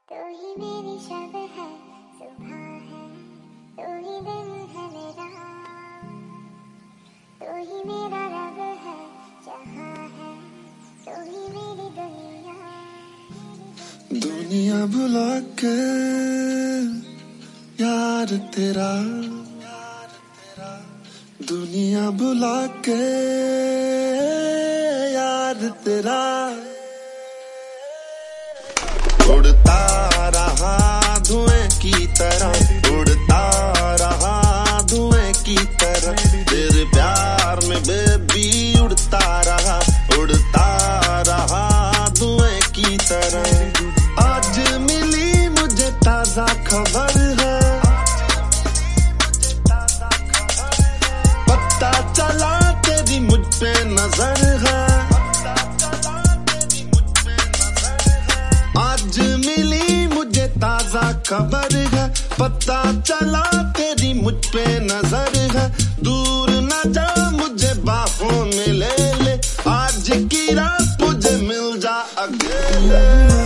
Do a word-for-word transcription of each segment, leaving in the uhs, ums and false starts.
तू ही मेरी शब है, सुबह है, तू ही दिन है मेरा, तू ही मेरा रब है, जहाँ है, तू ही मेरी दुनिया। दुनिया भुला के यार तेरा, दुनिया भुला के यार तेरा, उड़ता रहा धुएं की तरह, उड़ता रहा धुएं की तरह, तेरे प्यार में बेबी उड़ता रहा, उड़ता रहा धुएं की तरह। आज मिली मुझे ताजा खबर है, पता चला तेरी मुझ पे नजर है, आज मिली मुझे ताजा खबर है, पता चला तेरी मुझ पे नजर है। दूर न जा मुझे बाहों में ले ले, आज की रात मुझे मिल जा अकेले।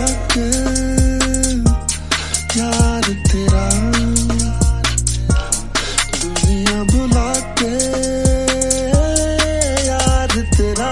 यार तेरा, दुनिया भुला के यार तेरा,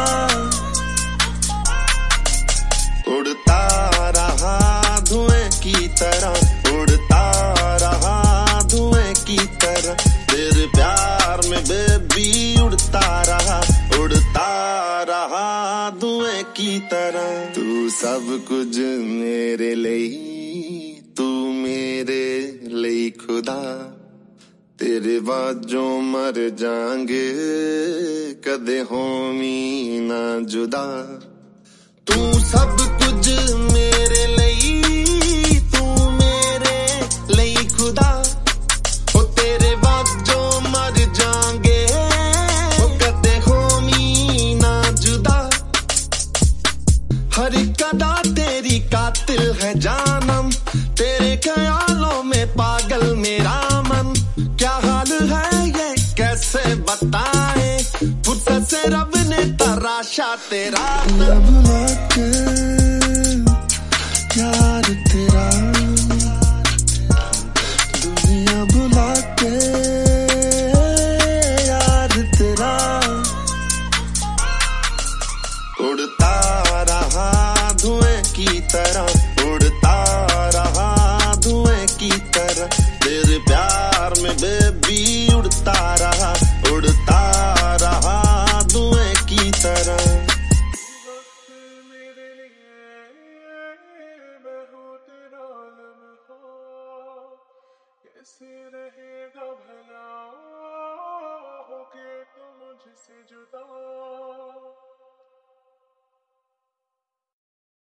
उड़ता रहा धुएं की तरह, उड़ता रहा धुएं की तरह, तेरे प्यार में बेबी उड़ता रहा, उड़ता रहा धुएं की तरह। तू सब कुछ मेरे लिए, तू मेरे लिए खुदा, तेरे बाद जो मर जाएंगे कदे होमी ना जुदा। तू सब कुछ मेरे लिए, तू मेरे लिए खुदा, ओ तेरे बाद जो मर जाएंगे ओ कदे होमी ना जुदा। हर एक अदा तेरी कातिल है जानम, तेरे ख्यालों में पागल मेरा मन। क्या हाल है ये कैसे बताए, फुर्सत से रब ने तराशा तेरा भुला के यार तेरा, दुनिया भुला के यार तेरा, उड़ता रहा धुएं की तरह, उड़ता रहा धुएं की तरह, तेरे प्यार में बेबी उड़ता रहा, उड़ता रहा धुएं की तरह। कैसे रहेगा भला